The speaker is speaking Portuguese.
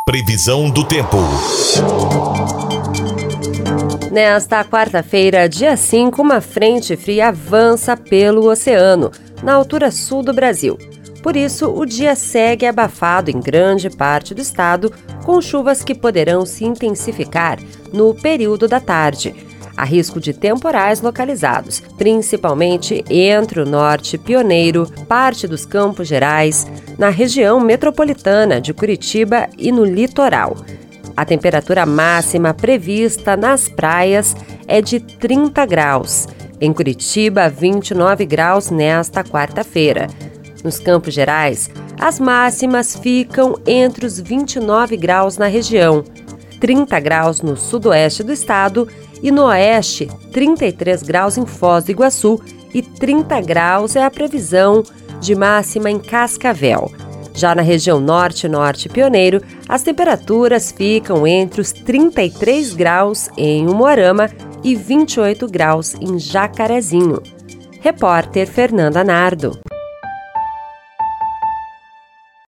Previsão do tempo. Nesta quarta-feira, dia 5, uma frente fria avança pelo oceano, na altura sul do Brasil. Por isso, o dia segue abafado em grande parte do estado, com chuvas que poderão se intensificar no período da tarde. Há risco de temporais localizados, principalmente entre o norte pioneiro, parte dos Campos Gerais, na região metropolitana de Curitiba e no litoral. A temperatura máxima prevista nas praias é de 30 graus. Em Curitiba, 29 graus nesta quarta-feira. Nos Campos Gerais, as máximas ficam entre os 29 graus na região, 30 graus no sudoeste do estado e no oeste, 33 graus em Foz do Iguaçu e 30 graus é a previsão de máxima em Cascavel. Já na região norte pioneiro, as temperaturas ficam entre os 33 graus em Umuarama e 28 graus em Jacarezinho. Repórter Fernanda Nardo.